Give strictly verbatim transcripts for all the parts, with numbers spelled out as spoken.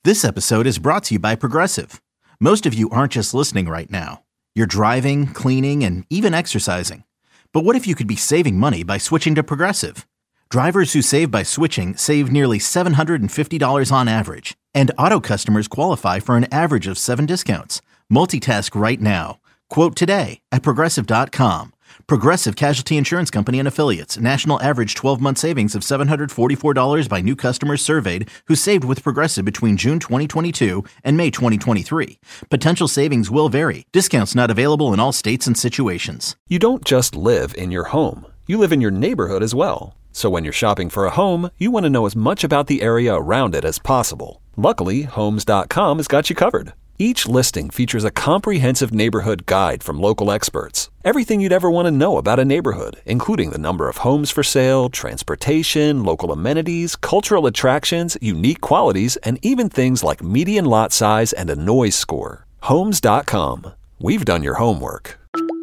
This episode is brought to you by Progressive. Most of you aren't just listening right now. You're driving, cleaning, and even exercising. But what if you could be saving money by switching to Progressive? Drivers who save by switching save nearly seven hundred fifty dollars on average. And auto customers qualify for an average of seven discounts. Multitask right now. Quote today at Progressive dot com. Progressive Casualty Insurance Company and Affiliates. National average twelve-month savings of seven hundred forty-four dollars by new customers surveyed who saved with Progressive between June twenty twenty-two and May twenty twenty-three. Potential savings will vary. Discounts not available in all states and situations. You don't just live in your home. You live in your neighborhood as well. So when you're shopping for a home, you want to know as much about the area around it as possible. Luckily, Homes dot com has got you covered. Each listing features a comprehensive neighborhood guide from local experts. Everything you'd ever want to know about a neighborhood, including the number of homes for sale, transportation, local amenities, cultural attractions, unique qualities, and even things like median lot size and a noise score. Homes dot com. We've done your homework.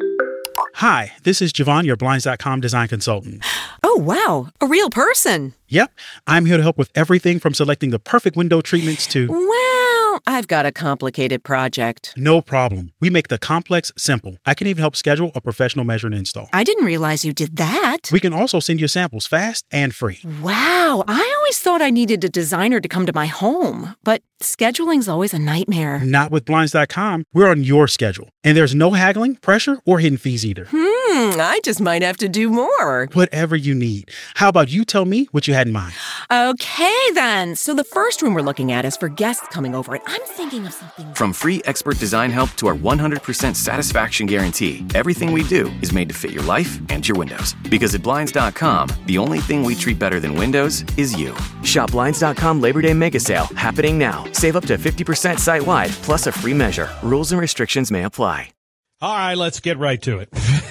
Hi, this is Javon, your Blinds dot com design consultant. Oh, wow. A real person. Yep. I'm here to help with everything from selecting the perfect window treatments to... Well, I've got a complicated project. No problem. We make the complex simple. I can even help schedule a professional measure and install. I didn't realize you did that. We can also send you samples fast and free. Wow. I always thought I needed a designer to come to my home, but scheduling's always a nightmare. Not with Blinds dot com. We're on your schedule. And there's no haggling, pressure, or hidden fees either. Hmm, I just might have to do more. Whatever you need. How about you tell me what you had in mind? Okay, then. So the first room we're looking at is for guests coming over, and I'm thinking of something... From free expert design help to our one hundred percent satisfaction guarantee, everything we do is made to fit your life and your windows. Because at Blinds dot com, the only thing we treat better than windows is you. Shop Blinds dot com Labor Day Mega Sale, happening now. Save up to fifty percent site-wide, plus a free measure. Rules and restrictions may apply. All right, let's get right to it.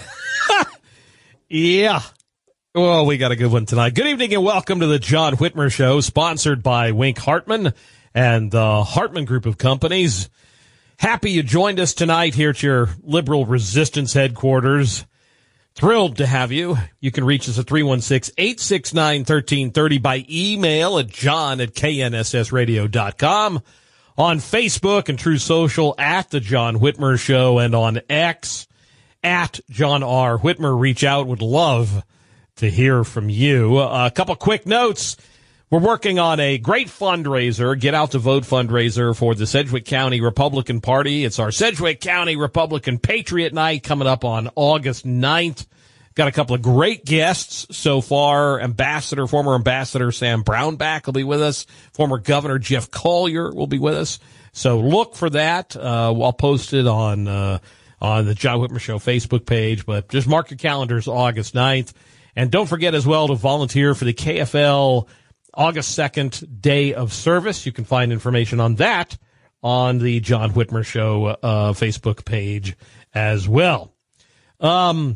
Yeah. Well, we got a good one tonight. Good evening and welcome to the John Whitmer Show, sponsored by Wink Hartman and the Hartman Group of Companies. Happy you joined us tonight here at your Liberal Resistance headquarters. Thrilled to have you. You can reach us at three one six, eight six nine, one three three zero by email at john at k n s s radio dot com, on Facebook and True Social at The John Whitmer Show, and on X at John R. Whitmer. Reach out. Would love to hear from you. Uh, a couple quick notes. We're working on a great fundraiser, Get Out to Vote fundraiser for the Sedgwick County Republican Party. It's our Sedgwick County Republican Patriot Night coming up on August ninth. Got a couple of great guests so far. Ambassador, former Ambassador Sam Brownback will be with us. Former Governor Jeff Collier will be with us. So look for that. Uh, I'll post it on, uh, on the John Whitmer Show Facebook page, but just mark your calendars August ninth. And don't forget as well to volunteer for the K F L August second Day of Service. You can find information on that on the John Whitmer Show uh, Facebook page as well. Um,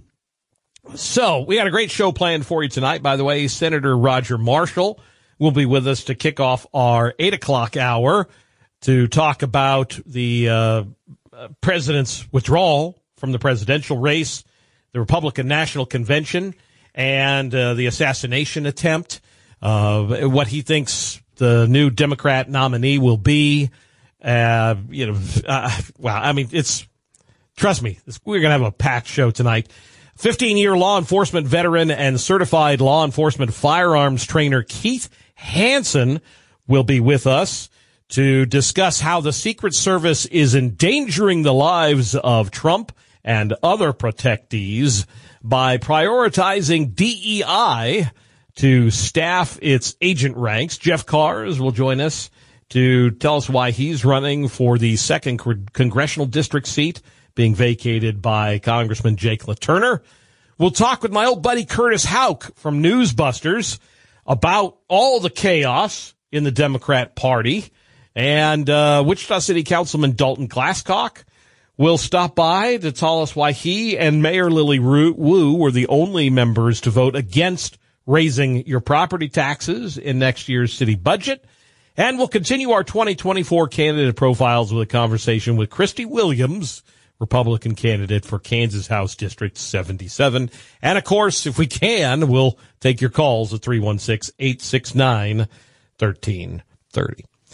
so we got a great show planned for you tonight. By the way, Senator Roger Marshall will be with us to kick off our eight o'clock hour to talk about the uh, president's withdrawal from the presidential race, the Republican National Convention, and uh, the assassination attempt, uh, what he thinks the new Democrat nominee will be. Uh, you know, uh, well, I mean, it's, trust me, this, we're going to have a packed show tonight. fifteen-year law enforcement veteran and certified law enforcement firearms trainer Keith Hansen will be with us to discuss how the Secret Service is endangering the lives of Trump and other protectees by prioritizing D E I to staff its agent ranks. Jeff Kars will join us to tell us why he's running for the second congressional district seat being vacated by Congressman Jake LaTurner. We'll talk with my old buddy Curtis Houck from Newsbusters about all the chaos in the Democrat Party. And uh, Wichita City Councilman Dalton Glasscock will stop by to tell us why he and Mayor Lily Wu were the only members to vote against raising your property taxes in next year's city budget. And we'll continue our twenty twenty-four candidate profiles with a conversation with Christy Williams, Republican candidate for Kansas House District seventy-seven. And, of course, if we can, we'll take your calls at three one six, eight six nine, one three three zero.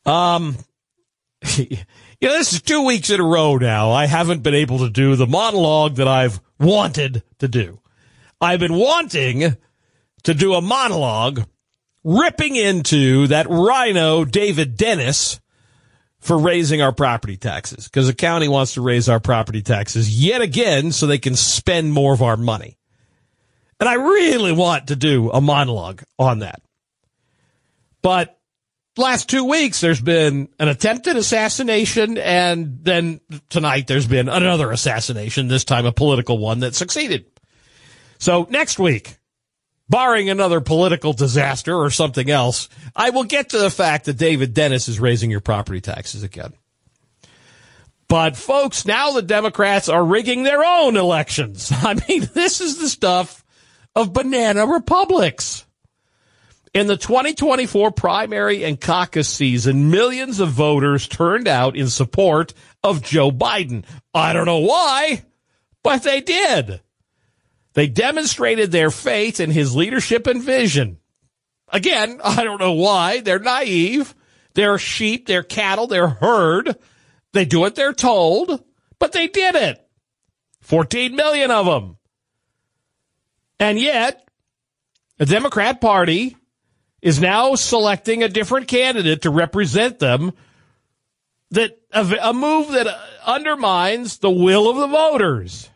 Um, you know, this is two weeks in a row now. I haven't been able to do the monologue that I've wanted to do. I've been wanting to do a monologue ripping into that rhino, David Dennis, for raising our property taxes, because the county wants to raise our property taxes yet again so they can spend more of our money. And I really want to do a monologue on that. But last two weeks, there's been an attempted assassination, and then tonight there's been another assassination, this time a political one that succeeded. So next week, barring another political disaster or something else, I will get to the fact that David Dennis is raising your property taxes again. But, folks, now the Democrats are rigging their own elections. I mean, this is the stuff of banana republics. In the twenty twenty-four primary and caucus season, millions of voters turned out in support of Joe Biden. I don't know why, but they did. They demonstrated their faith in his leadership and vision. Again, I don't know why. They're naive. They're sheep. They're cattle. They're herd. They do what they're told, but they did it. fourteen million of them. And yet, the Democrat Party is now selecting a different candidate to represent them, that a, a move that undermines the will of the voters.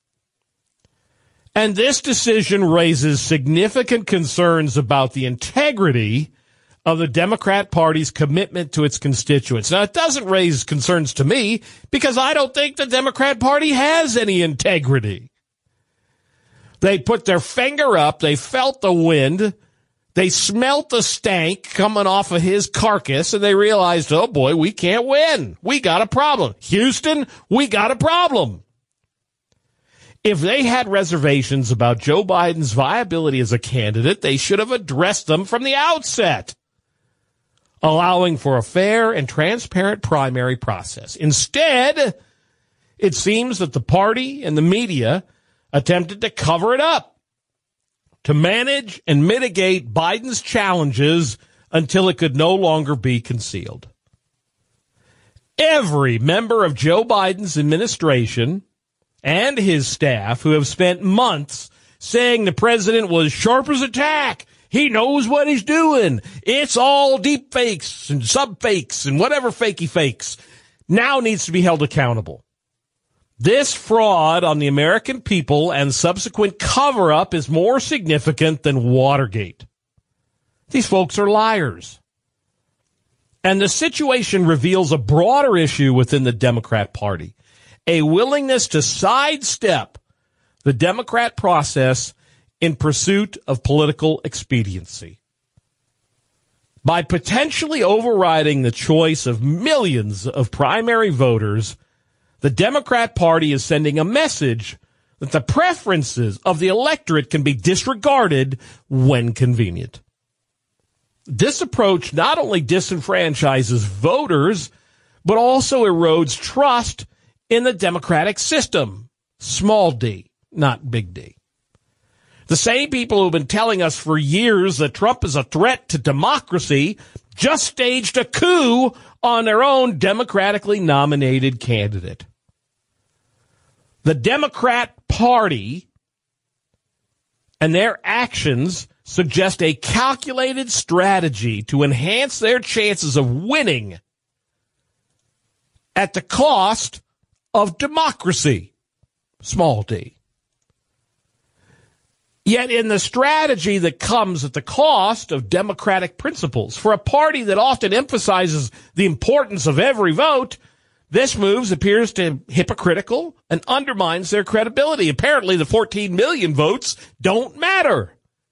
And this decision raises significant concerns about the integrity of the Democrat Party's commitment to its constituents. Now, it doesn't raise concerns to me because I don't think the Democrat Party has any integrity. They put their finger up. They felt the wind. They smelt the stank coming off of his carcass, and they realized, oh, boy, we can't win. We got a problem. Houston, we got a problem. If they had reservations about Joe Biden's viability as a candidate, they should have addressed them from the outset, allowing for a fair and transparent primary process. Instead, it seems that the party and the media attempted to cover it up, to manage and mitigate Biden's challenges until it could no longer be concealed. Every member of Joe Biden's administration and his staff, who have spent months saying the president was sharp as a tack, he knows what he's doing, it's all deep fakes and sub fakes and whatever fakey fakes, now needs to be held accountable. This fraud on the American people and subsequent cover-up is more significant than Watergate. These folks are liars. And the situation reveals a broader issue within the Democrat Party, a willingness to sidestep the Democrat process in pursuit of political expediency. By potentially overriding the choice of millions of primary voters, the Democrat Party is sending a message that the preferences of the electorate can be disregarded when convenient. This approach not only disenfranchises voters, but also erodes trust in the democratic system. Small d, not big D. The same people who've been telling us for years that Trump is a threat to democracy just staged a coup on their own democratically nominated candidate. The Democrat Party and their actions suggest a calculated strategy to enhance their chances of winning at the cost of democracy, small d. Yet in the strategy that comes at the cost of democratic principles, for a party that often emphasizes the importance of every vote, this move appears to hypocritical and undermines their credibility. Apparently the fourteen million votes don't matter.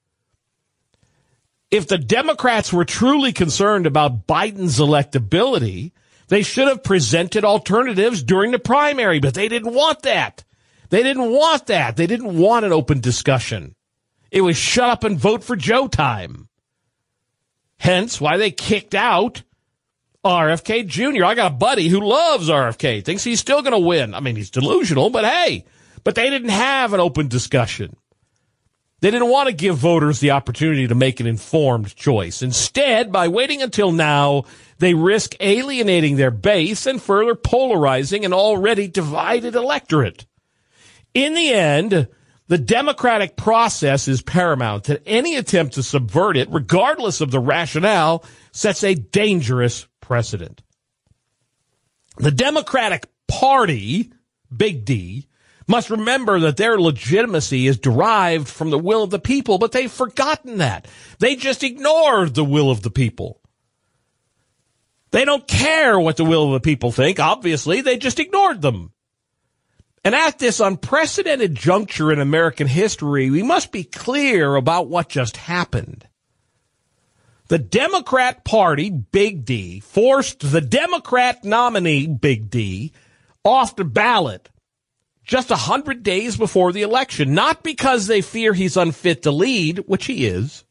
If the Democrats were truly concerned about Biden's electability, they should have presented alternatives during the primary, but they didn't want that. They didn't want that. They didn't want an open discussion. It was shut up and vote for Joe time. Hence why they kicked out R F K Junior I got a buddy who loves R F K, thinks he's still going to win. I mean, he's delusional, but hey, but they didn't have an open discussion. They didn't want to give voters the opportunity to make an informed choice. Instead, by waiting until now, they risk alienating their base and further polarizing an already divided electorate. In the end, the democratic process is paramount, and any attempt to subvert it, regardless of the rationale, sets a dangerous precedent. The Democratic Party, Big D, must remember that their legitimacy is derived from the will of the people, but they've forgotten that. They just ignored the will of the people. They don't care what the will of the people think. Obviously, they just ignored them. And at this unprecedented juncture in American history, we must be clear about what just happened. The Democrat Party, Big D, forced the Democrat nominee, Big D, off the ballot just a hundred days before the election, not because they fear he's unfit to lead, which he is,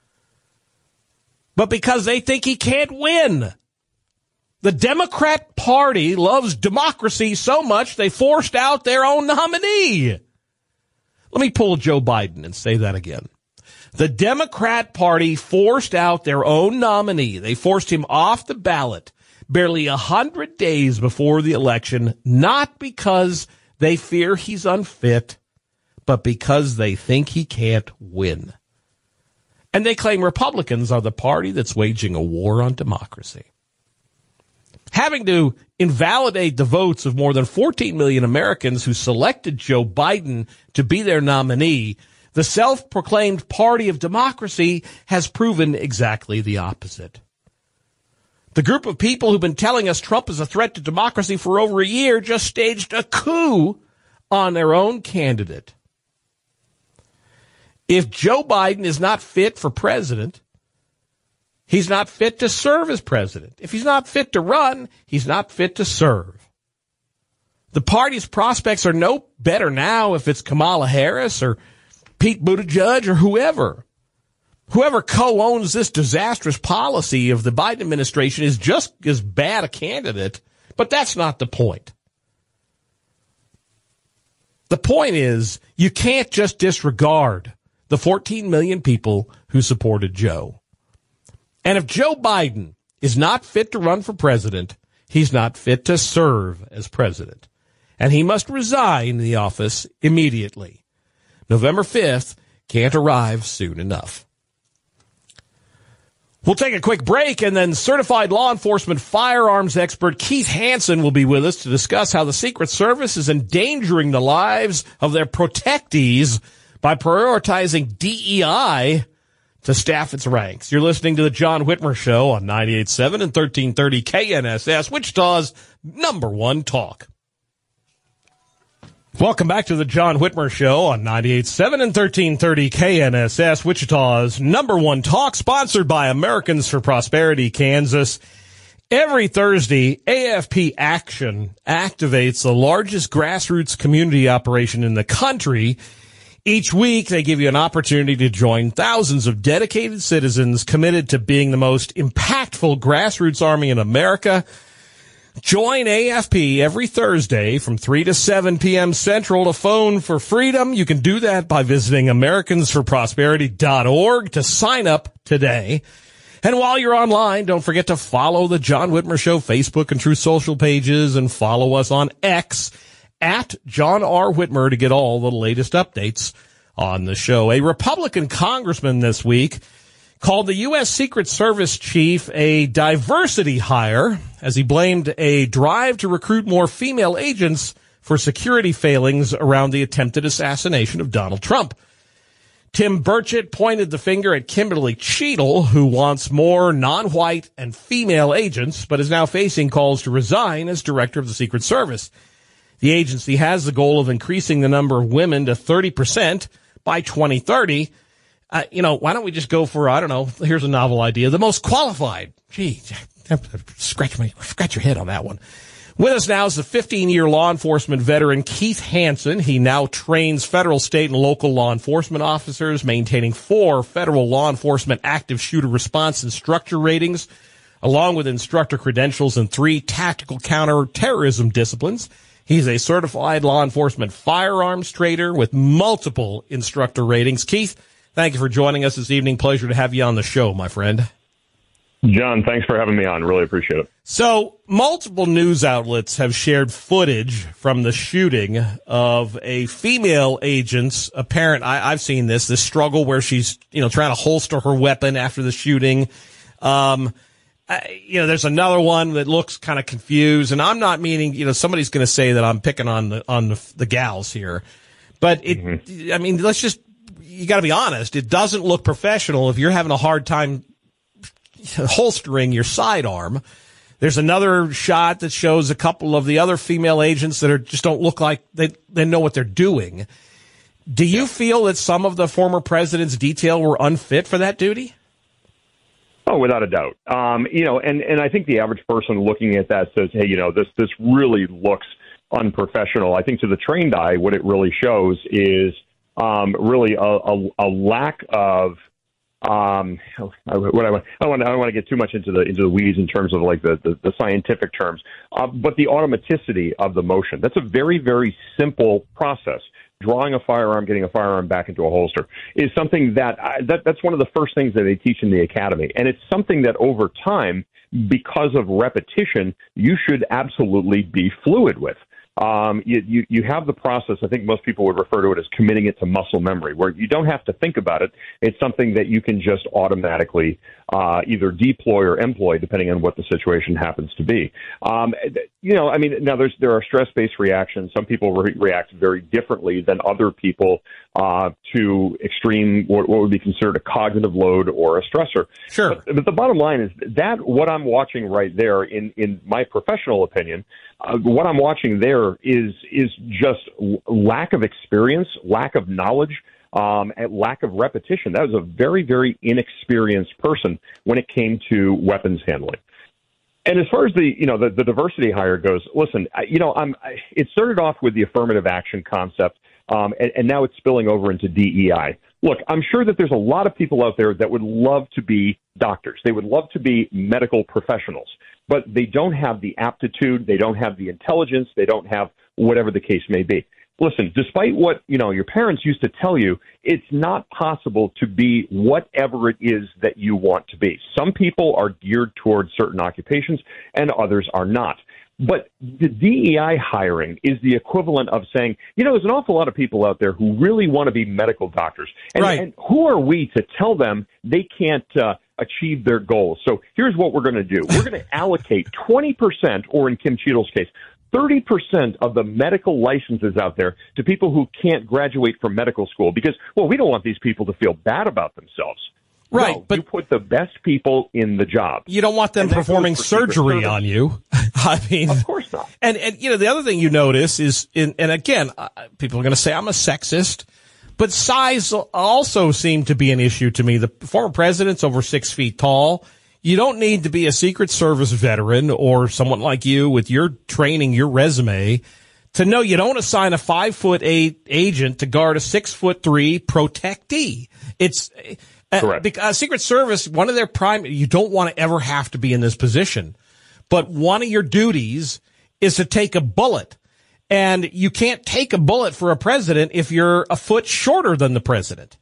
but because they think he can't win. The Democrat Party loves democracy so much they forced out their own nominee. Let me pull Joe Biden and say that again. The Democrat Party forced out their own nominee. They forced him off the ballot barely a hundred days before the election, not because they fear he's unfit, but because they think he can't win. And they claim Republicans are the party that's waging a war on democracy. Having to invalidate the votes of more than fourteen million Americans who selected Joe Biden to be their nominee, the self-proclaimed party of democracy has proven exactly the opposite. The group of people who've been telling us Trump is a threat to democracy for over a year just staged a coup on their own candidate. If Joe Biden is not fit for president, he's not fit to serve as president. If he's not fit to run, he's not fit to serve. The party's prospects are no better now if it's Kamala Harris or Pete Buttigieg or whoever. Whoever co-owns this disastrous policy of the Biden administration is just as bad a candidate, but that's not the point. The point is, you can't just disregard the fourteen million people who supported Joe. And if Joe Biden is not fit to run for president, he's not fit to serve as president. And he must resign the office immediately. November fifth can't arrive soon enough. We'll take a quick break, and then certified law enforcement firearms expert Keith Hansen will be with us to discuss how the Secret Service is endangering the lives of their protectees by prioritizing D E I to staff its ranks. You're listening to the John Whitmer Show on ninety-eight point seven and thirteen thirty K N S S, Wichita's number one talk. Welcome back to the John Whitmer Show on ninety-eight point seven and thirteen thirty K N S S, Wichita's number one talk, sponsored by Americans for Prosperity, Kansas. Every Thursday, A F P Action activates the largest grassroots community operation in the country. Each week, they give you an opportunity to join thousands of dedicated citizens committed to being the most impactful grassroots army in America. Join A F P every Thursday from three to seven p.m. Central to Phone for Freedom. You can do that by visiting Americans for Prosperity dot org to sign up today. And while you're online, don't forget to follow the John Whitmer Show Facebook and True Social pages, and follow us on X at John R. Whitmer to get all the latest updates on the show. A Republican congressman this week called the U S. Secret Service chief a diversity hire as he blamed a drive to recruit more female agents for security failings around the attempted assassination of Donald Trump. Tim Burchett pointed the finger at Kimberly Cheadle, who wants more non-white and female agents, but is now facing calls to resign as director of the Secret Service. The agency has the goal of increasing the number of women to thirty percent by twenty thirty. Uh, you know, why don't we just go for, I don't know, here's a novel idea, the most qualified. Gee, scratch my, scratch your head on that one. With us now is the fifteen-year law enforcement veteran Keith Hansen. He now trains federal, state, and local law enforcement officers, maintaining four federal law enforcement active shooter response instructor ratings, along with instructor credentials in three tactical counterterrorism disciplines. He's a certified law enforcement firearms trader with multiple instructor ratings. Keith, thank you for joining us this evening. Pleasure to have you on the show, my friend. John, thanks for having me on. Really appreciate it. So, multiple news outlets have shared footage from the shooting of a female agent's apparent, I, I've seen this, this struggle where she's, you know, trying to holster her weapon after the shooting. Um, I, you know, there's another one that looks kind of confused, and I'm not meaning, you know, somebody's going to say that I'm picking on the, on the, the gals here, but it, mm-hmm. I mean, let's just, you got to be honest. It doesn't look professional if you're having a hard time holstering your sidearm. There's another shot that shows a couple of the other female agents that are just don't look like they, they know what they're doing. Do you feel that some of the former president's detail were unfit for that duty? Oh, without a doubt. Um, you know, and, and I think the average person looking at that says, hey, you know, this, this really looks unprofessional. I think to the trained eye, what it really shows is um, really a, a, a lack of Um, what I want, I don't want, I don't want to get too much into the into the weeds in terms of like the, the, the scientific terms, uh, but the automaticity of the motion. That's a very, very simple process. Drawing a firearm, getting a firearm back into a holster is something that, I, that that's one of the first things that they teach in the academy, and it's something that over time, because of repetition, you should absolutely be fluid with. Um, you, you, you have the process. I think most people would refer to it as committing it to muscle memory, where you don't have to think about it. It's something that you can just automatically uh, either deploy or employ, depending on what the situation happens to be. Um, you know, I mean, now there's there are stress-based reactions. Some people re- react very differently than other people uh, to extreme, what, what would be considered a cognitive load or a stressor. Sure. But, but the bottom line is that what I'm watching right there, in, in my professional opinion, uh, what I'm watching there is is just lack of experience, lack of knowledge, um, and lack of repetition. That was a very, very inexperienced person when it came to weapons handling. And as far as the, you know, the, the diversity hire goes, listen, I, you know, I'm, I, it started off with the affirmative action concept, um, and, and now it's spilling over into D E I. Look, I'm sure that there's a lot of people out there that would love to be doctors. They would love to be medical professionals, but they don't have the aptitude, they don't have the intelligence, they don't have whatever the case may be. Listen, despite what, you know, your parents used to tell you, it's not possible to be whatever it is that you want to be. Some people are geared towards certain occupations and others are not. But the D E I hiring is the equivalent of saying, you know, there's an awful lot of people out there who really want to be medical doctors. And, right. and who are we to tell them they can't uh, achieve their goals? So here's what we're going to do. We're going to allocate twenty percent, or in Kim Cheadle's case, thirty percent of the medical licenses out there to people who can't graduate from medical school because, well, we don't want these people to feel bad about themselves. Right, no, but you put the best people in the job. You don't want them performing surgery on you. I mean, of course not. And and you know the other thing you notice is, in, and again, uh, people are going to say I'm a sexist, but size also seemed to be an issue to me. The former president's over six feet tall. You don't need to be a Secret Service veteran or someone like you with your training, your resume, to know you don't assign a five foot eight agent to guard a six foot three protectee. It's correct. Because Secret Service, one of their prime, you don't want to ever have to be in this position, but one of your duties is to take a bullet, and you can't take a bullet for a president if you're a foot shorter than the president.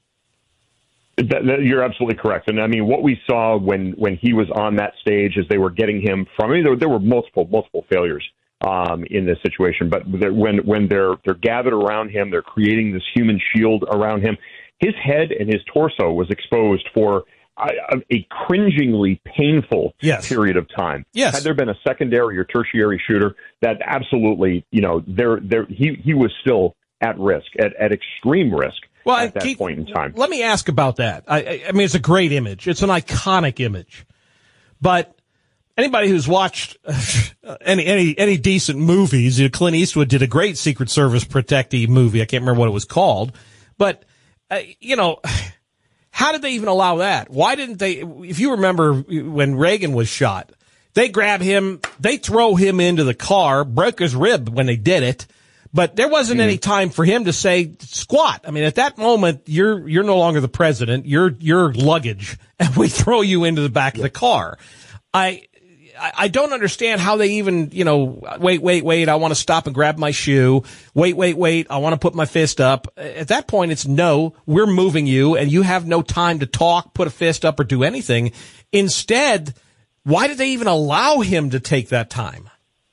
That, that, you're absolutely correct. And I mean, what we saw when, when he was on that stage as they were getting him from, I mean, there, there were multiple, multiple failures um, in this situation, but when, when they're, they're gathered around him, they're creating this human shield around him. His head and his torso was exposed for a, a cringingly painful yes. period of time. Yes. Had there been a secondary or tertiary shooter, that absolutely, you know, there, there, he, he was still at risk, at, at extreme risk. Well, at that Keith, point in time. Let me ask about that. I, I mean, it's a great image. It's an iconic image. But anybody who's watched any any any decent movies, you know, Clint Eastwood did a great Secret Service protectee movie. I can't remember what it was called. But, uh, you know, how did they even allow that? Why didn't they? If you remember when Reagan was shot, they grab him, they throw him into the car, broke his rib when they did it. But there wasn't mm. any time for him to say squat. I mean, at that moment, you're you're no longer the president. You're you're luggage, and we throw you into the back yeah. of the car. I I, I don't understand how they even, you know, wait, wait, wait, I want to stop and grab my shoe. Wait, wait, wait, I want to put my fist up. At that point, it's no, we're moving you, and you have no time to talk, put a fist up, or do anything. Instead, why did they even allow him to take that time?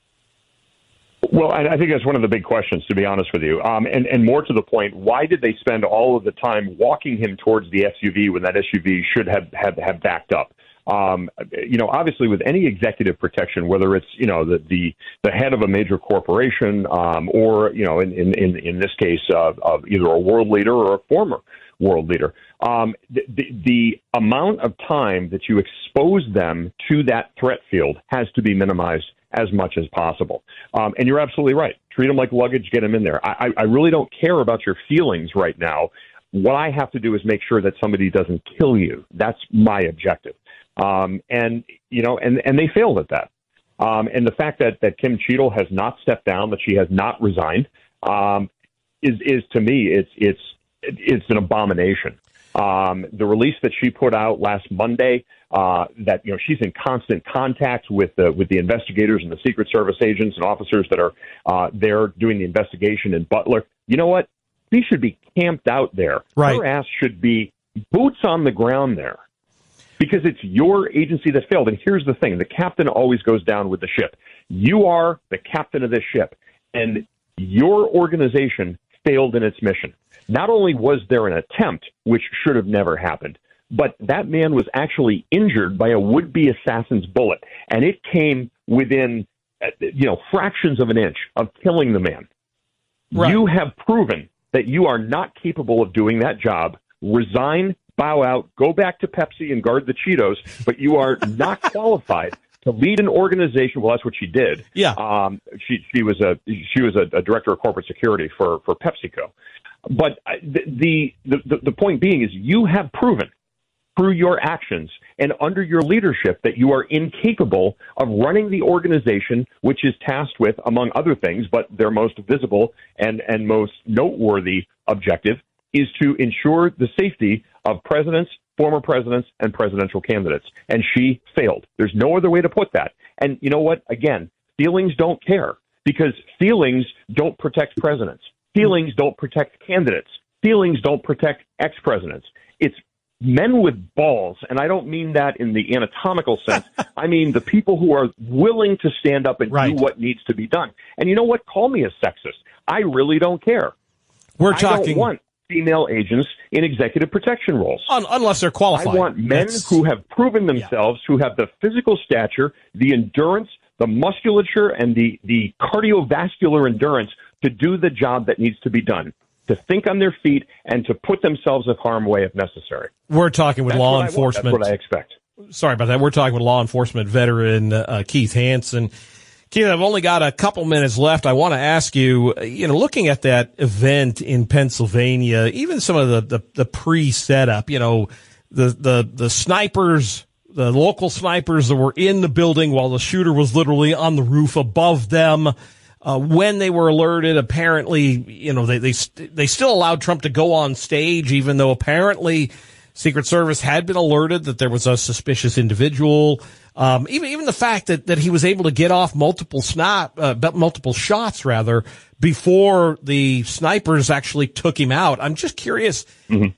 Well, I think that's one of the big questions, to be honest with you. Um, and, and more to the point, why did they spend all of the time walking him towards the S U V when that S U V should have, have, have backed up? Um, you know, obviously with any executive protection, whether it's, you know, the, the, the head of a major corporation um, or, you know, in, in, in this case, uh, of either a world leader or a former world leader, um, the, the, the amount of time that you expose them to that threat field has to be minimized as much as possible. Um, and you're absolutely right. Treat them like luggage, get them in there. I, I really don't care about your feelings right now. What I have to do is make sure that somebody doesn't kill you. That's my objective. Um, and, you know, and, and they failed at that. Um, and the fact that, that Kim Cheadle has not stepped down, that she has not resigned, um, is, is to me, it's, it's, it's an abomination. Um, the release that she put out last Monday, uh, that, you know, she's in constant contact with the, with the investigators and the Secret Service agents and officers that are, uh, there doing the investigation in Butler. You know what? She should be camped out there. Right. Her ass should be boots on the ground there, because it's your agency that failed. And here's the thing. The captain always goes down with the ship. You are the captain of this ship, and your organization failed in its mission. Not only was there an attempt, which should have never happened, but that man was actually injured by a would-be assassin's bullet, and it came within, you know, fractions of an inch of killing the man. Right. You have proven that you are not capable of doing that job. Resign, bow out, go back to Pepsi and guard the Cheetos, but you are not qualified to lead an organization. Well, that's what she did. Yeah. Um, she she was a she was a, a director of corporate security for for PepsiCo. But the, the the the point being is you have proven through your actions and under your leadership that you are incapable of running the organization, which is tasked with, among other things, but their most visible and, and most noteworthy objective is to ensure the safety of presidents, former presidents, and presidential candidates. And she failed. There's no other way to put that. And you know what? Again, feelings don't care, because feelings don't protect presidents. Feelings don't protect candidates. Feelings don't protect ex-presidents. It's men with balls, and I don't mean that in the anatomical sense. I mean the people who are willing to stand up and right. do what needs to be done. And you know what? Call me a sexist. I really don't care. We're I talking... don't want female agents in executive protection roles. Un- unless they're qualified. I want men That's... who have proven themselves, yeah. who have the physical stature, the endurance, the musculature, and the, the cardiovascular endurance to do the job that needs to be done, to think on their feet and to put themselves in harm's way if necessary. We're talking with That's law what enforcement. That's what I expect. Sorry about that. We're talking with law enforcement veteran uh, Keith Hansen. Keith, I've only got a couple minutes left. I want to ask you, you know, looking at that event in Pennsylvania, even some of the, the, the pre-setup, you know, the, the, the snipers, the local snipers that were in the building while the shooter was literally on the roof above them. Uh, when they were alerted, apparently, you know, they, they, they still allowed Trump to go on stage, even though apparently Secret Service had been alerted that there was a suspicious individual. Um, even, even the fact that, that he was able to get off multiple snap, uh, multiple shots rather, before the snipers actually took him out. I'm just curious. Mm-hmm.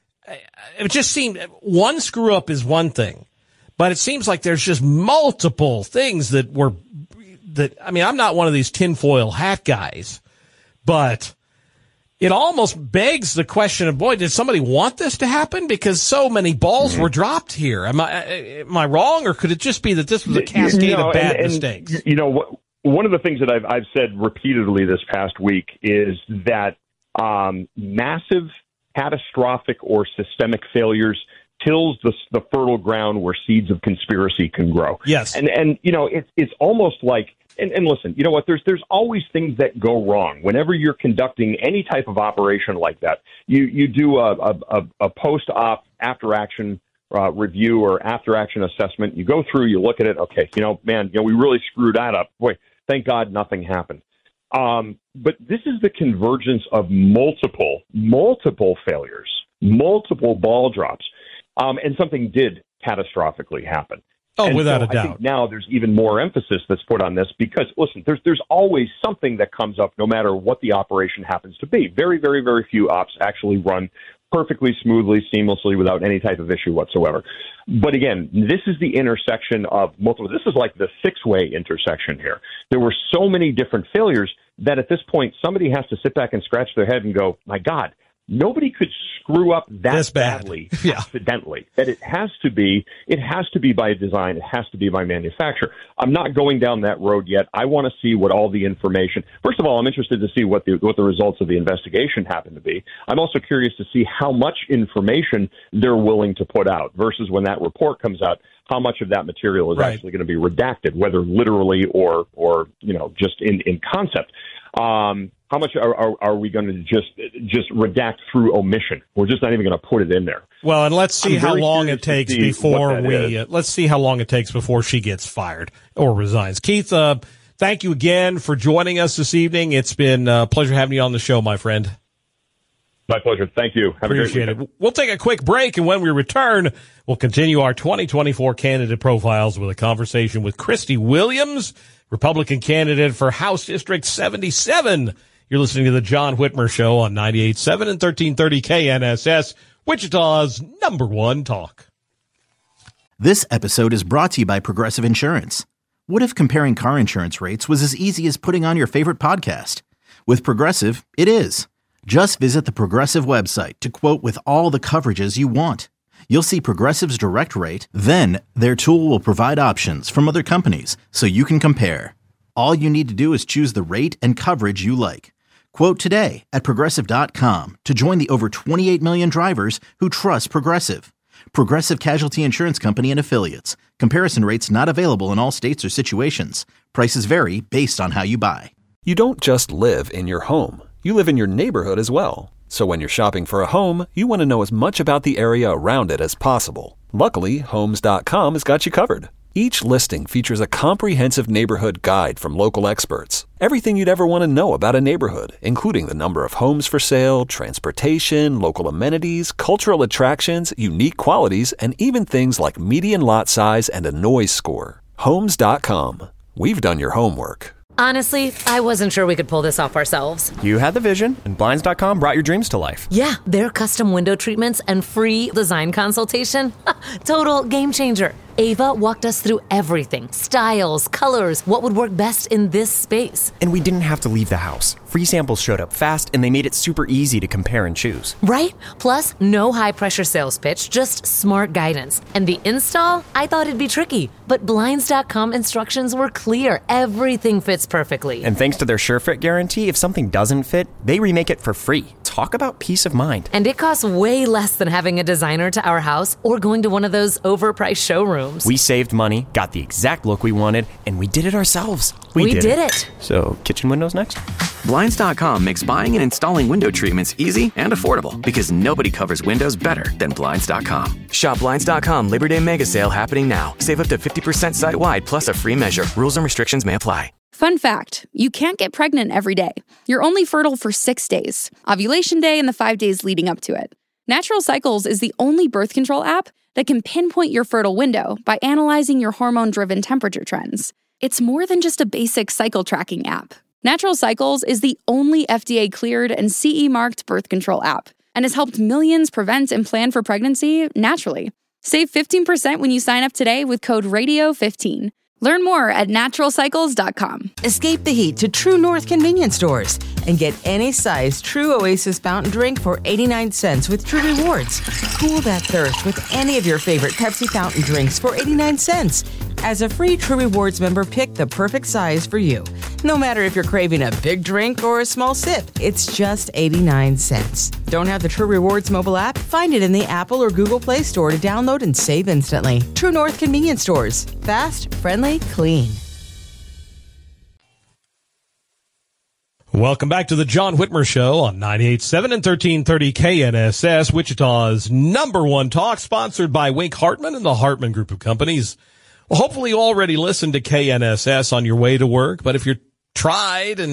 It just seemed one screw up is one thing, but it seems like there's just multiple things that were, that, I mean, I'm not one of these tinfoil hat guys, but it almost begs the question of, boy, did somebody want this to happen? Because so many balls mm-hmm. were dropped here. Am I, am I wrong, or could it just be that this was a cascade you know, of bad and, and, mistakes? You know, one of the things that I've, I've said repeatedly this past week is that um, massive, catastrophic, or systemic failures tills the, the fertile ground where seeds of conspiracy can grow. Yes. And, and you know, it's it's almost like, and, and listen, you know what, there's there's always things that go wrong. Whenever you're conducting any type of operation like that, you, you do a, a, a post-op, after-action uh, review or after-action assessment. You go through, you look at it, okay, you know, man, you know, we really screwed that up. Boy, thank God nothing happened. Um, but this is the convergence of multiple, multiple failures, multiple ball drops. Um, and something did catastrophically happen. Oh, and without so a doubt. I think now there's even more emphasis that's put on this because, listen, there's there's always something that comes up no matter what the operation happens to be. Very, very, very few ops actually run perfectly smoothly, seamlessly, without any type of issue whatsoever. But again, this is the intersection of multiple. This is like the six-way intersection here. There were so many different failures that at this point, somebody has to sit back and scratch their head and go, my God, nobody could screw up that That's bad. badly Yeah. accidentally. That it has to be, it has to be by design. It has to be by manufacturer. I'm not going down that road yet. I want to see what all the information. First of all, I'm interested to see what the what the results of the investigation happen to be. I'm also curious to see how much information they're willing to put out versus when that report comes out, how much of that material is Right. actually going to be redacted, whether literally or or you know just in in concept. Um, how much are, are, are we going to just just redact through omission? We're just not even going to put it in there. Well, and let's see I'm how very long curious it to takes see before what that we. is. Uh, let's see how long it takes before she gets fired or resigns. Keith, uh, thank you again for joining us this evening. It's been a pleasure having you on the show, my friend. My pleasure. Thank you. Have Appreciate a great weekend. it. We'll take a quick break, and when we return, we'll continue our twenty twenty-four candidate profiles with a conversation with Christy Williams, Republican candidate for House District seventy-seven. You're listening to the John Whitmer Show on ninety-eight point seven and thirteen thirty K N S S, Wichita's number one talk. This episode is brought to you by Progressive Insurance. What if comparing car insurance rates was as easy as putting on your favorite podcast? With Progressive, it is. Just visit the Progressive website to quote with all the coverages you want. You'll see Progressive's direct rate, then their tool will provide options from other companies so you can compare. All you need to do is choose the rate and coverage you like. Quote today at Progressive dot com to join the over twenty-eight million drivers who trust Progressive. Progressive Casualty Insurance Company and Affiliates. Comparison rates not available in all states or situations. Prices vary based on how you buy. You don't just live in your home. You live in your neighborhood as well. So when you're shopping for a home, you want to know as much about the area around it as possible. Luckily, Homes dot com has got you covered. Each listing features a comprehensive neighborhood guide from local experts. Everything you'd ever want to know about a neighborhood, including the number of homes for sale, transportation, local amenities, cultural attractions, unique qualities, and even things like median lot size and a noise score. Homes dot com. We've done your homework. Honestly, I wasn't sure we could pull this off ourselves. You had the vision, and Blinds dot com brought your dreams to life. Yeah, their custom window treatments and free design consultation. Total game changer. Ava walked us through everything. Styles, colors, what would work best in this space. And we didn't have to leave the house. Free samples showed up fast, and they made it super easy to compare and choose. Right? Plus, no high-pressure sales pitch, just smart guidance. And the install? I thought it'd be tricky, but Blinds dot com instructions were clear. Everything fits perfectly. And thanks to their SureFit guarantee, if something doesn't fit, they remake it for free. Talk about peace of mind. And it costs way less than having a designer to our house or going to one of those overpriced showrooms. We saved money, got the exact look we wanted, and we did it ourselves. We, we did, did it. it. So, kitchen windows next? Blinds dot com makes buying and installing window treatments easy and affordable because nobody covers windows better than Blinds dot com. Shop Blinds dot com Labor Day Mega Sale happening now. Save up to fifty percent site-wide plus a free measure. Rules and restrictions may apply. Fun fact, you can't get pregnant every day. You're only fertile for six days, ovulation day and the five days leading up to it. Natural Cycles is the only birth control app that can pinpoint your fertile window by analyzing your hormone-driven temperature trends. It's more than just a basic cycle tracking app. Natural Cycles is the only F D A-cleared and C E-marked birth control app and has helped millions prevent and plan for pregnancy naturally. Save fifteen percent when you sign up today with code radio fifteen. Learn more at natural cycles dot com. Escape the heat to True North convenience stores and get any size True Oasis fountain drink for eighty-nine cents with True Rewards. Cool that thirst with any of your favorite Pepsi fountain drinks for eighty-nine cents. As a free True Rewards member, pick the perfect size for you. No matter if you're craving a big drink or a small sip, it's just eighty-nine cents. Don't have the True Rewards mobile app? Find it in the Apple or Google Play Store to download and save instantly. True North convenience stores. Fast, friendly, clean. Welcome back to the John Whitmer Show on ninety-eight point seven and thirteen thirty K N S S, Wichita's number one talk, sponsored by Wink Hartman and the Hartman Group of Companies. Well, hopefully you already listened to K N S S on your way to work, but if you're tried and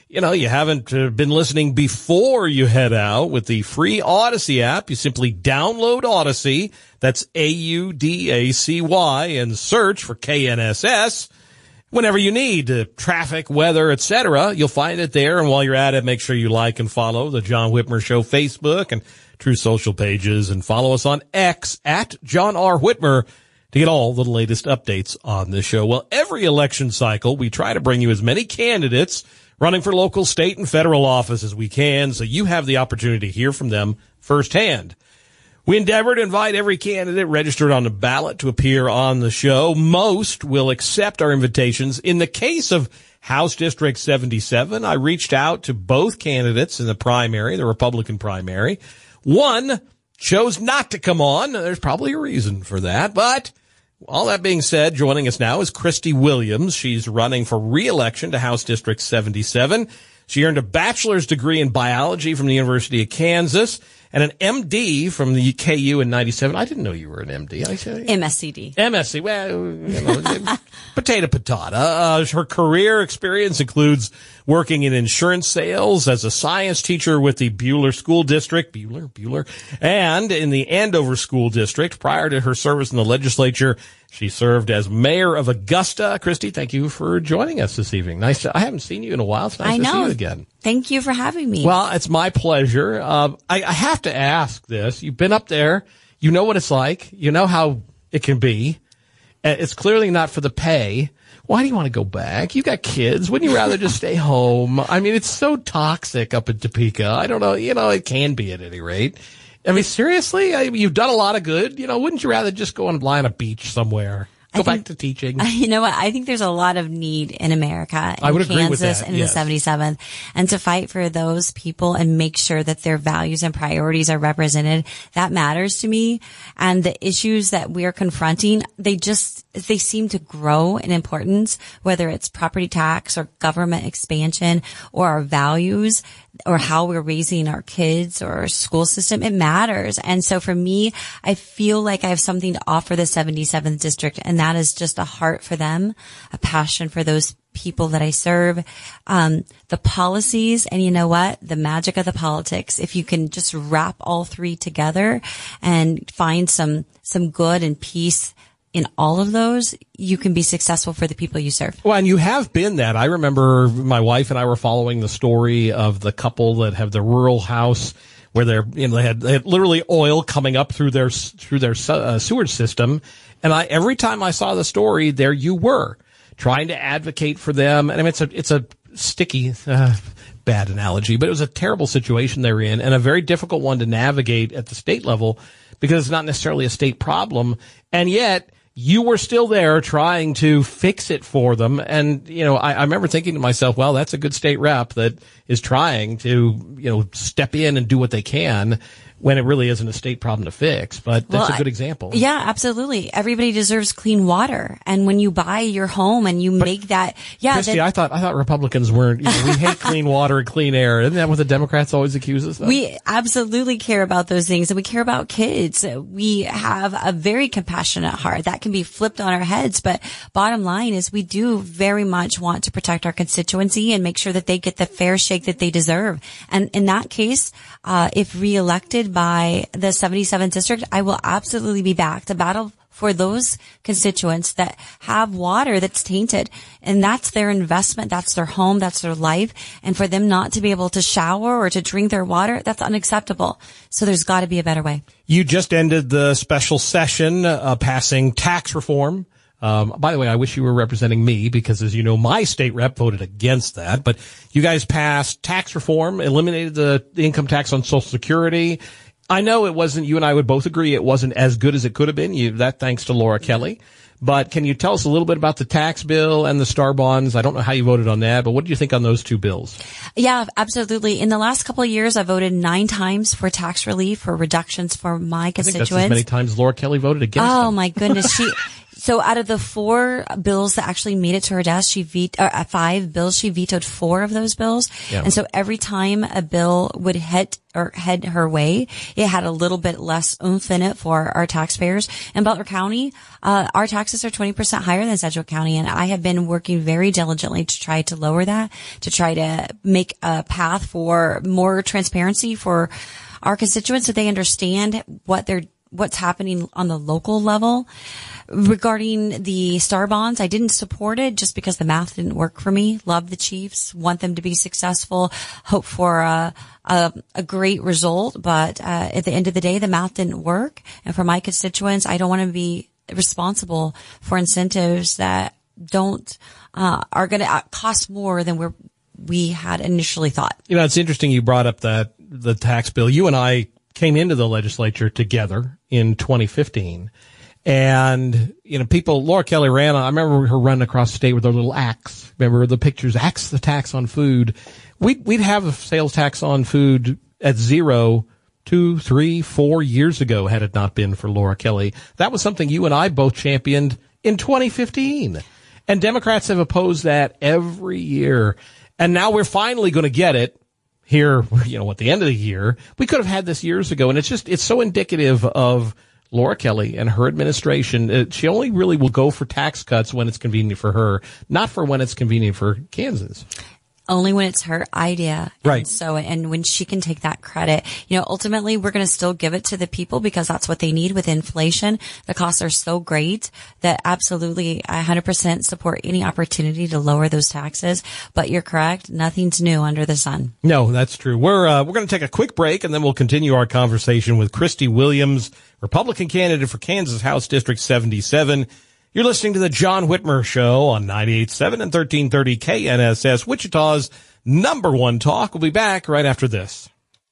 you know, you haven't uh, been listening before you head out with the free Odyssey app, you simply download Odyssey. That's A U D A C Y and search for K N S S. Whenever you need uh, traffic, weather, et cetera, you'll find it there. And while you're at it, make sure you like and follow the John Whitmer Show Facebook and True Social pages, and follow us on X at John R. Whitmer to get all the latest updates on this show. Well, every election cycle, we try to bring you as many candidates running for local, state, and federal office as we can, so you have the opportunity to hear from them firsthand. We endeavor to invite every candidate registered on the ballot to appear on the show. Most will accept our invitations. In the case of House District seventy-seven, I reached out to both candidates in the primary, the Republican primary. One chose not to come on. There's probably a reason for that. But all that being said, joining us now is Christy Williams. She's running for re-election to House District seventy-seven. She earned a bachelor's degree in biology from the University of Kansas and an M D from the K U in ninety-seven. I didn't know you were an M D. I said, M S C D. M S C. Well, you know, potato patata. Uh, her career experience includes working in insurance sales as a science teacher with the Buhler School District, Buhler, Buhler, and in the Andover School District. Prior to her service in the legislature, she served as mayor of Augusta. Christy, thank you for joining us this evening. Nice to, I haven't seen you in a while. It's nice I to know. see you again. Thank you for having me. Well, it's my pleasure. Uh, I, I have to ask this. You've been up there. You know what it's like. You know how it can be. It's clearly not for the pay. Why do you want to go back? You got kids. Wouldn't you rather just stay home? I mean, it's so toxic up in Topeka. I don't know. You know, it can be at any rate. I mean, seriously, I, you've done a lot of good. You know, wouldn't you rather just go and lie on a beach somewhere? Go think, back to teaching. You know what? I think there's a lot of need in America, in I would agree Kansas, with that, and in yes. the seventy-seventh, and to fight for those people and make sure that their values and priorities are represented. That matters to me. And the issues that we are confronting, they just, they seem to grow in importance, whether it's property tax or government expansion or our values or how we're raising our kids or our school system. It matters. And so for me, I feel like I have something to offer the seventy-seventh district, and that is just a heart for them, a passion for those people that I serve, um, the policies, and you know what? The magic of the politics. If you can just wrap all three together and find some, some good and peace in all of those, you can be successful for the people you serve. Well, and you have been that. I remember my wife and I were following the story of the couple that have the rural house where they're, you know, they had, they had literally oil coming up through their, through their uh, sewage system. And I, every time I saw the story, there you were trying to advocate for them. And I mean, it's a, it's a sticky, uh, bad analogy, but it was a terrible situation they're in and a very difficult one to navigate at the state level because it's not necessarily a state problem. And yet, you were still there trying to fix it for them. And, you know, I, I remember thinking to myself, well, that's a good state rep that is trying to, you know, step in and do what they can when it really isn't a state problem to fix. But that's well, a good example. Yeah, absolutely. Everybody deserves clean water. And when you buy your home and you but, make that, yeah. Christy, that, I thought, I thought Republicans weren't, you know, we hate clean water and clean air. Isn't that what the Democrats always accuse us of? We absolutely care about those things, and we care about kids. We have a very compassionate heart that can be flipped on our heads. But bottom line is we do very much want to protect our constituency and make sure that they get the fair shake that they deserve. And in that case, uh, if reelected by the seventy-seventh district, I will absolutely be back to battle for those constituents that have water that's tainted. And that's their investment. That's their home. That's their life. And for them not to be able to shower or to drink their water, that's unacceptable. So there's got to be a better way. You just ended the special session uh, passing tax reform. Um, by the way, I wish you were representing me because, as you know, my state rep voted against that. But you guys passed tax reform, eliminated the, the income tax on Social Security. I know it wasn't, you and I would both agree it wasn't as good as it could have been. You, that thanks to Laura Kelly. But can you tell us a little bit about the tax bill and the STAR bonds? I don't know how you voted on that, but what do you think on those two bills? Yeah, absolutely. In the last couple of years, I voted nine times for tax relief or reductions for my constituents. I think that's as many times Laura Kelly voted against Oh, them. my goodness. She... So out of the four bills that actually made it to her desk, she vetoed, uh, five bills, she vetoed four of those bills. Yeah. And so every time a bill would hit or head her way, it had a little bit less oomph in it for our taxpayers. In Butler County, uh, our taxes are twenty percent higher than Sedgwick County. And I have been working very diligently to try to lower that, to try to make a path for more transparency for our constituents so they understand what they're what's happening on the local level. Regarding the Star Bonds, I didn't support it just because the math didn't work for me. Love the Chiefs, want them to be successful, hope for a, a, a great result. But uh, at the end of the day, the math didn't work. And for my constituents, I don't want to be responsible for incentives that don't uh, are going to cost more than we're, we had initially thought. You know, it's interesting you brought up that the tax bill. You and I came into the legislature together in twenty fifteen. And, you know, people, Laura Kelly ran, I remember her running across the state with her little axe. Remember the pictures, axe the tax on food. We'd, we'd have a sales tax on food at zero two, three, four years ago had it not been for Laura Kelly. That was something you and I both championed in twenty fifteen. And Democrats have opposed that every year. And now we're finally going to get it here, you know, at the end of the year. We could have had this years ago. And it's just, it's so indicative of Laura Kelly and her administration. Uh, she only really will go for tax cuts when it's convenient for her, not for when it's convenient for Kansas. Only when it's her idea. Right. And so, and when she can take that credit, you know, ultimately we're going to still give it to the people because that's what they need with inflation. The costs are so great that absolutely one hundred percent support any opportunity to lower those taxes. But you're correct. Nothing's new under the sun. No, that's true. We're, uh, we're going to take a quick break and then we'll continue our conversation with Christy Williams, Republican candidate for Kansas House District seventy-seven. You're listening to the John Whitmer Show on ninety-eight point seven and thirteen thirty K N S S, Wichita's number one talk. We'll be back right after this.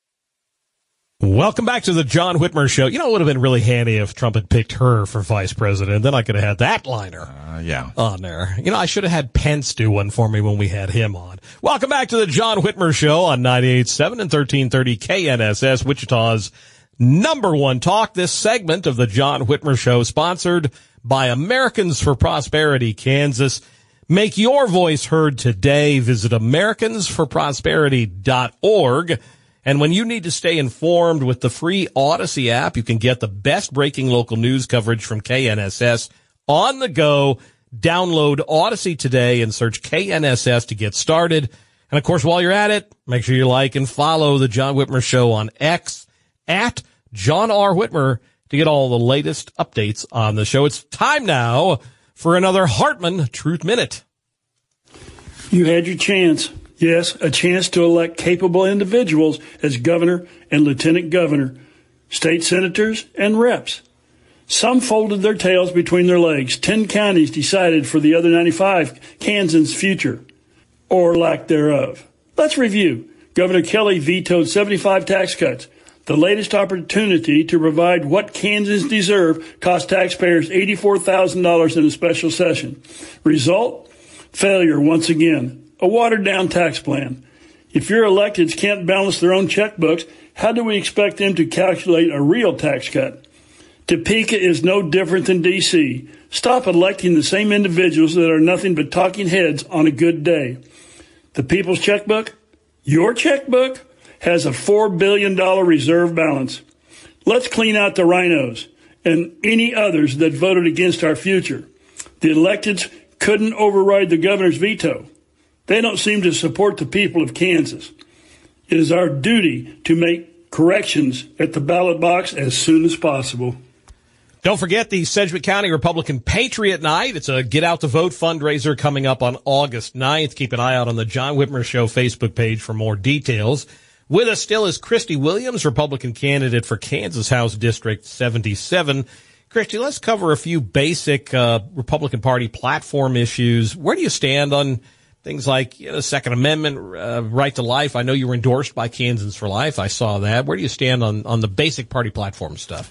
Welcome back to the John Whitmer Show. You know, it would have been really handy if Trump had picked her for vice president. Then I could have had that liner uh, yeah. on there. You know, I should have had Pence do one for me when we had him on. Welcome back to the John Whitmer Show on ninety-eight point seven and thirteen thirty K N S S, Wichita's number one talk. This segment of the John Whitmer Show sponsored by Americans for Prosperity Kansas. Make your voice heard today. Visit Americans for Prosperity dot org. And when you need to stay informed with the free Odyssey app, you can get the best breaking local news coverage from K N S S on the go. Download Odyssey today and search K N S S to get started. And of course, while you're at it, make sure you like and follow the John Whitmer Show on X at John R. Whitmer to get all the latest updates on the show. It's time now for another Hartman Truth Minute. You had your chance. Yes, a chance to elect capable individuals as governor and lieutenant governor, state senators, and reps. Some folded their tails between their legs. Ten counties decided for the other ninety-five Kansans' future, or lack thereof. Let's review. Governor Kelly vetoed seventy-five tax cuts. The latest opportunity to provide what Kansans deserve cost taxpayers eighty-four thousand dollars in a special session. Result? Failure once again. A watered-down tax plan. If your electeds can't balance their own checkbooks, how do we expect them to calculate a real tax cut? Topeka is no different than D C. Stop electing the same individuals that are nothing but talking heads on a good day. The people's checkbook? Your checkbook? Has a four billion dollars reserve balance. Let's clean out the rhinos and any others that voted against our future. The electeds couldn't override the governor's veto. They don't seem to support the people of Kansas. It is our duty to make corrections at the ballot box as soon as possible. Don't forget the Sedgwick County Republican Patriot Night. It's a Get Out to Vote fundraiser coming up on August ninth. Keep an eye out on the John Whitmer Show Facebook page for more details. With us still is Christy Williams, Republican candidate for Kansas House District seventy-seven. Christy, let's cover a few basic uh, Republican Party platform issues. Where do you stand on things like, you know, Second Amendment, uh, right to life? I know you were endorsed by Kansans for Life. I saw that. Where do you stand on, on the basic party platform stuff?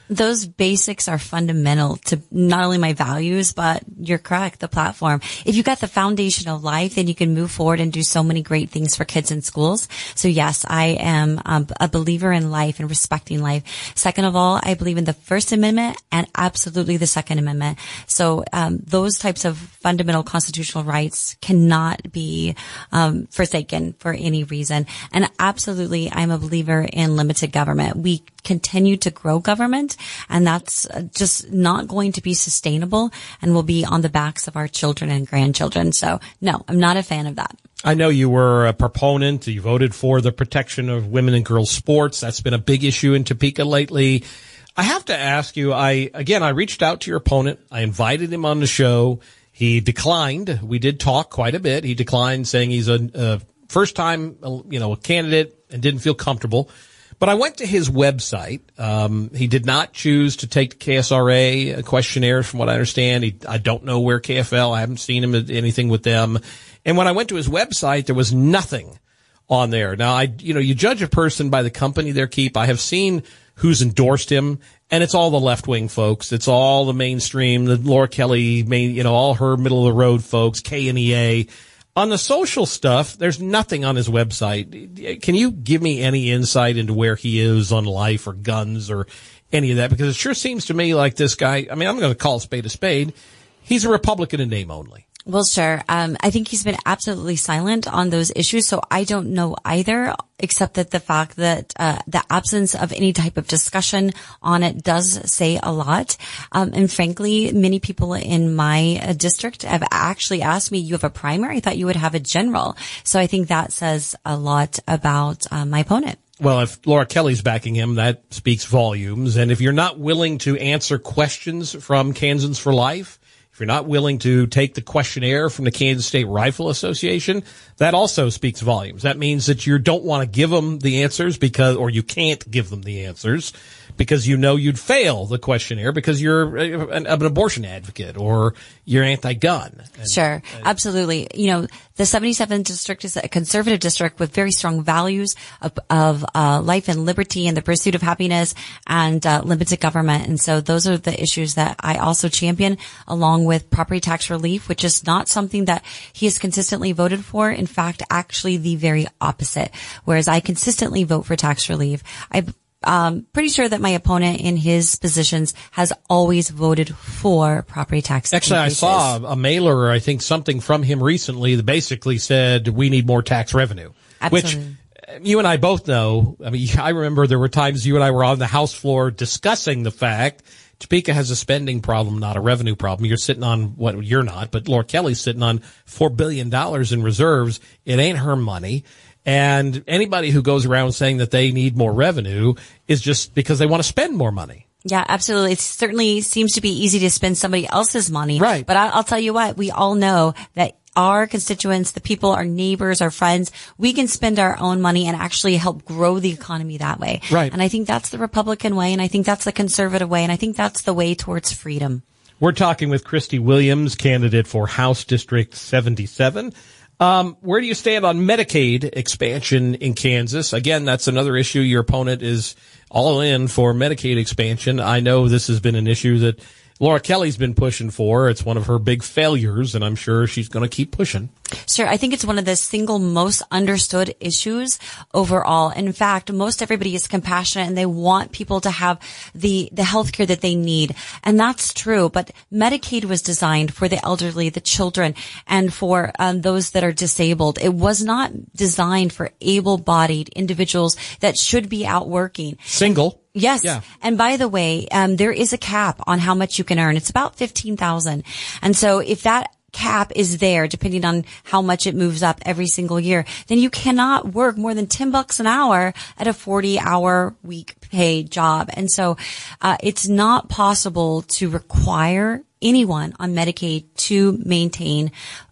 Those basics are fundamental to not only my values, but you're correct, the platform. If you got the foundation of life, then you can move forward and do so many great things for kids in schools. So yes, I am um, a believer in life and respecting life. Second of all, I believe in the First Amendment and absolutely the Second Amendment. So um, those types of fundamental constitutional rights cannot be um, forsaken for any reason. And absolutely, I'm a believer in limited government. We continue to grow government, and that's just not going to be sustainable and will be on the backs of our children and grandchildren. So no, I'm not a fan of that. I know you were a proponent. You voted for the protection of women and girls sports. That's been a big issue in Topeka lately. I have to ask you, I, again, I reached out to your opponent. I invited him on the show. He declined. We did talk quite a bit. He declined, saying he's a, a first time, you know, a candidate and didn't feel comfortable. But I went to his website. Um, he did not choose to take the K S R A questionnaire, from what I understand. He, I don't know where K F L. I haven't seen him at anything with them. And when I went to his website, there was nothing on there. Now, I, you know, you judge a person by the company they keep. I have seen who's endorsed him, and it's all the left-wing folks. It's all the mainstream, the Laura Kelly, main, you know, all her middle-of-the-road folks, K N E A. On the social stuff, there's nothing on his website. Can you give me any insight into where he is on life or guns or any of that? Because it sure seems to me like this guy, I mean, I'm going to call a spade a spade. He's a Republican in name only. Well, sure. Um, I think he's been absolutely silent on those issues, so I don't know either, except that the fact that uh, the absence of any type of discussion on it does say a lot. Um, and frankly, many people in my uh, district have actually asked me, you have a primary? I thought you would have a general. So I think that says a lot about uh, my opponent. Well, if Laura Kelly's backing him, that speaks volumes. And if you're not willing to answer questions from Kansans for Life, if you're not willing to take the questionnaire from the Kansas State Rifle Association, that also speaks volumes. That means that you don't want to give them the answers because, or you can't give them the answers because you know you'd fail the questionnaire because you're an, an abortion advocate or you're anti-gun. And, sure. Uh, absolutely. You know, the seventy-seventh district is a conservative district with very strong values of, of uh, life and liberty and the pursuit of happiness and uh, limited government. And so those are the issues that I also champion, along with property tax relief, which is not something that he has consistently voted for. In fact, actually the very opposite. Whereas I consistently vote for tax relief. I'm um, pretty sure that my opponent in his positions has always voted for property tax Actually, increases. I saw a mailer, or I think something from him recently that basically said we need more tax revenue. Absolutely. Which you and I both know. I mean, I remember there were times you and I were on the House floor discussing the fact Topeka has a spending problem, not a revenue problem. You're sitting on what you're not, but Laura Kelly's sitting on four billion dollars in reserves. It ain't her money. And anybody who goes around saying that they need more revenue is just because they want to spend more money. Yeah, absolutely. It certainly seems to be easy to spend somebody else's money. Right. But I'll tell you what, we all know that our constituents, the people, our neighbors, our friends, we can spend our own money and actually help grow the economy that way. Right. And I think that's the Republican way, and I think that's the conservative way, and I think that's the way towards freedom. We're talking with Christy Williams, candidate for House District seventy-seven. Um, where do you stand on Medicaid expansion in Kansas? Again, that's another issue. Your opponent is all in for Medicaid expansion. I know this has been an issue that Laura Kelly's been pushing for. It's one of her big failures, and I'm sure she's going to keep pushing. Sure. I think it's one of the single most understood issues overall. In fact, most everybody is compassionate and they want people to have the, the health care that they need. And that's true. But Medicaid was designed for the elderly, the children, and for um, those that are disabled. It was not designed for able-bodied individuals that should be out working. Single. Yes. Yeah. And by the way, um, there is a cap on how much you can earn. It's about fifteen thousand. And so if that cap is there, depending on how much it moves up every single year, then you cannot work more than ten bucks an hour at a forty hour week paid job. And so, uh, it's not possible to require anyone on Medicaid to maintain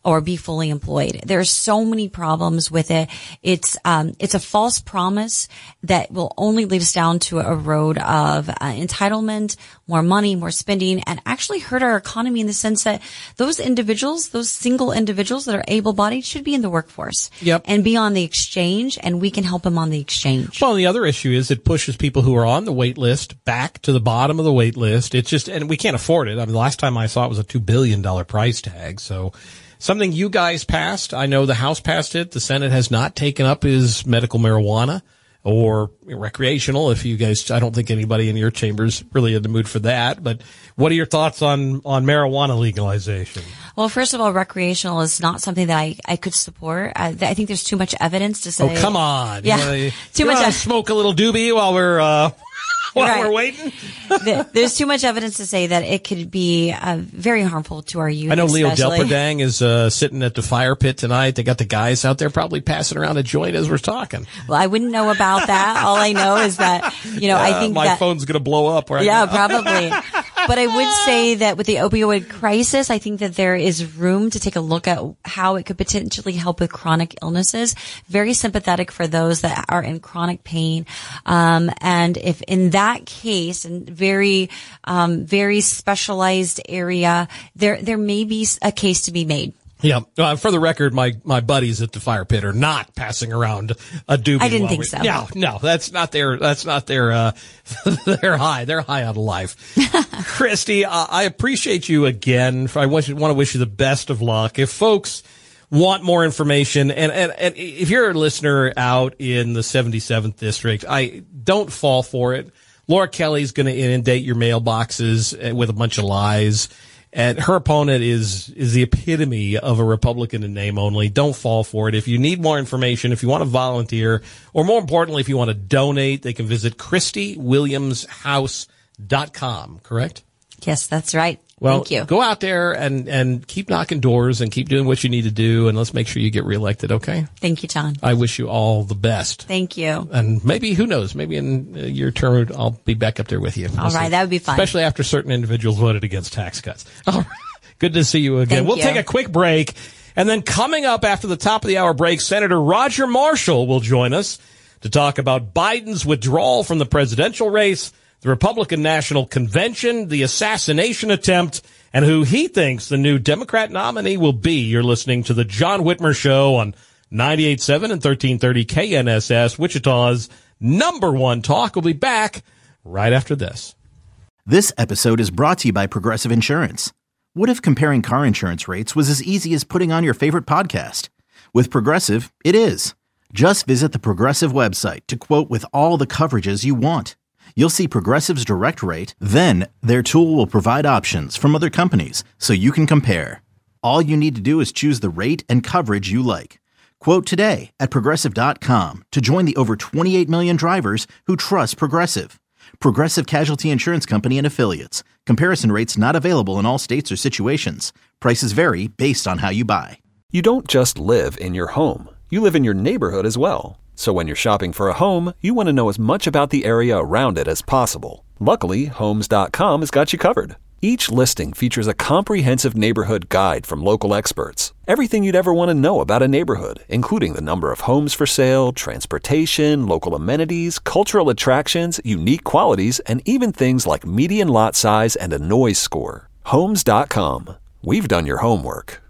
or be fully employed. There's so many problems with it. It's, um, it's a false promise that will only lead us down to a road of uh, entitlement, more money, more spending, and actually hurt our economy in the sense that those individuals, those single individuals that are able-bodied should be in the workforce. Yep. And be on the exchange, and we can help them on the exchange. Well, the other issue is it pushes people who are on the wait list back to the bottom of the wait list. It's just, and we can't afford it. I mean, the last time I saw it was a two billion dollars price tag. So something you guys passed. I know the House passed it. The Senate has not taken up is medical marijuana or recreational. If you guys, I don't think anybody in your chambers really in the mood for that. But what are your thoughts on, on marijuana legalization? Well, first of all, recreational is not something that I, I could support. I, I think there's too much evidence to say. Oh, come on. Yeah. You know, too you much. Want to smoke a little doobie while we're, uh, while right. we're waiting? There's too much evidence to say that it could be uh, very harmful to our youth. I know Leo especially. Delperdang is uh, sitting at the fire pit tonight. They got the guys out there probably passing around a joint as we're talking. Well, I wouldn't know about that. All I know is that, you know, uh, I think my that, phone's going to blow up right yeah, now. probably. But I would say that with the opioid crisis, I think that there is room to take a look at how it could potentially help with chronic illnesses. Very sympathetic for those that are in chronic pain. Um, and if in that case, and very, um, very specialized area, there, there may be a case to be made. Yeah. Uh, for the record, my, my buddies at the fire pit are not passing around a doobie. I didn't while think we, so. No, no, that's not their, that's not their, uh, they're high. They're high on life. Christy, uh, I appreciate you again. I want, you, want to wish you the best of luck. If folks want more information, and, and, and if you're a listener out in the seventy-seventh district, I don't fall for it. Laura Kelly's going to inundate your mailboxes with a bunch of lies. And her opponent is, is the epitome of a Republican in name only. Don't fall for it. If you need more information, if you want to volunteer, or more importantly, if you want to donate, they can visit Christy Williams House dot com, correct? Yes, that's right. Well, Thank you. Go out there and, and keep knocking doors and keep doing what you need to do, and let's make sure you get reelected, okay? Thank you, John. I wish you all the best. Thank you. And maybe, who knows, maybe in uh, your term, I'll be back up there with you. All we'll right, see. that would be fun. Especially after certain individuals voted against tax cuts. All right. Good to see you again. Thank we'll you. take a quick break. And then coming up after the top of the hour break, Senator Roger Marshall will join us to talk about Biden's withdrawal from the presidential race, the Republican National Convention, the assassination attempt, and who he thinks the new Democrat nominee will be. You're listening to the John Whitmer Show on ninety-eight point seven and thirteen thirty K N S S, Wichita's number one talk. We'll be back right after this. This episode is brought to you by Progressive Insurance. What if comparing car insurance rates was as easy as putting on your favorite podcast? With Progressive, it is. Just visit the Progressive website to quote with all the coverages you want. You'll see Progressive's direct rate, then their tool will provide options from other companies so you can compare. All you need to do is choose the rate and coverage you like. Quote today at Progressive dot com to join the over twenty-eight million drivers who trust Progressive. Progressive Casualty Insurance Company and Affiliates. Comparison rates not available in all states or situations. Prices vary based on how you buy. You don't just live in your home. You live in your neighborhood as well. So when you're shopping for a home, you want to know as much about the area around it as possible. Luckily, Homes dot com has got you covered. Each listing features a comprehensive neighborhood guide from local experts. Everything you'd ever want to know about a neighborhood, including the number of homes for sale, transportation, local amenities, cultural attractions, unique qualities, and even things like median lot size and a noise score. Homes dot com. We've done your homework.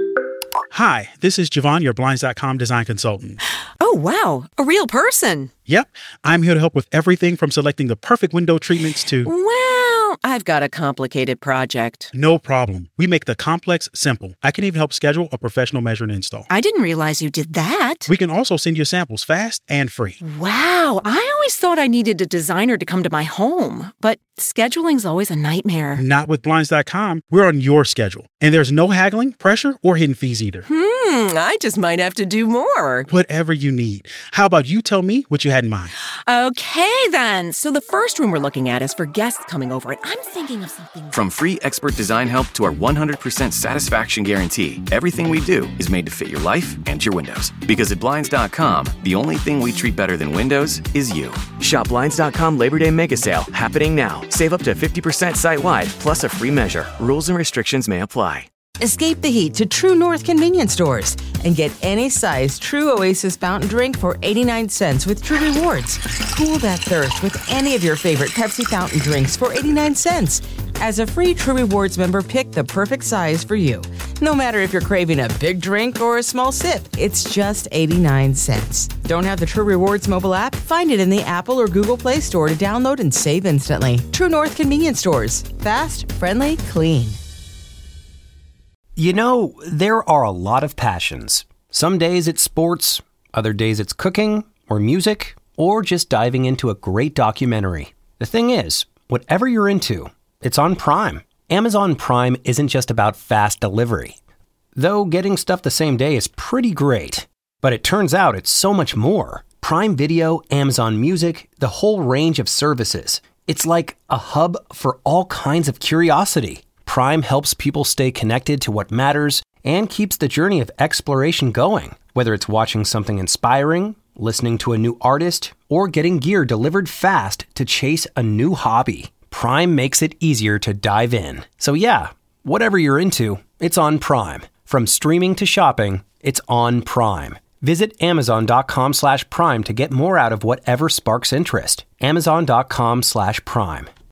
Hi, this is Javon, your Blinds dot com design consultant. Oh, wow. A real person. Yep, I'm here to help with everything from selecting the perfect window treatments to... Well, I've got a complicated project. No problem. We make the complex simple. I can even help schedule a professional measure and install. I didn't realize you did that. We can also send you samples fast and free. Wow, I always thought I needed a designer to come to my home, but scheduling's always a nightmare. Not with Blinds dot com. We're on your schedule. And there's no haggling, pressure, or hidden fees either. Hmm, I just might have to do more. Whatever you need. How about you tell me what you had in mind? Okay, then. So the first room we're looking at is for guests coming over, and I'm thinking of something... From free expert design help to our one hundred percent satisfaction guarantee, everything we do is made to fit your life and your windows. Because at Blinds dot com, the only thing we treat better than windows is you. Shop Blinds dot com Labor Day Mega Sale happening now. Save up to fifty percent site-wide, plus a free measure. Rules and restrictions may apply. Escape the heat to True North convenience stores and get any size True Oasis fountain drink for eighty-nine cents with True Rewards. Cool that thirst with any of your favorite Pepsi fountain drinks for eighty-nine cents. As a free True Rewards member, pick the perfect size for you. No matter if you're craving a big drink or a small sip, it's just eighty-nine cents. Don't have the True Rewards mobile app? Find it in the Apple or Google Play Store to download and save instantly. True North convenience stores. Fast, friendly, clean. You know, there are a lot of passions. Some days it's sports, other days it's cooking, or music, or just diving into a great documentary. The thing is, whatever you're into, it's on Prime. Amazon Prime isn't just about fast delivery. Though getting stuff the same day is pretty great. But it turns out it's so much more. Prime Video, Amazon Music, the whole range of services. It's like a hub for all kinds of curiosity. Prime helps people stay connected to what matters and keeps the journey of exploration going. Whether it's watching something inspiring, listening to a new artist, or getting gear delivered fast to chase a new hobby, Prime makes it easier to dive in. So yeah, whatever you're into, it's on Prime. From streaming to shopping, it's on Prime. Visit amazon.com slash prime to get more out of whatever sparks interest. Amazon.com slash prime.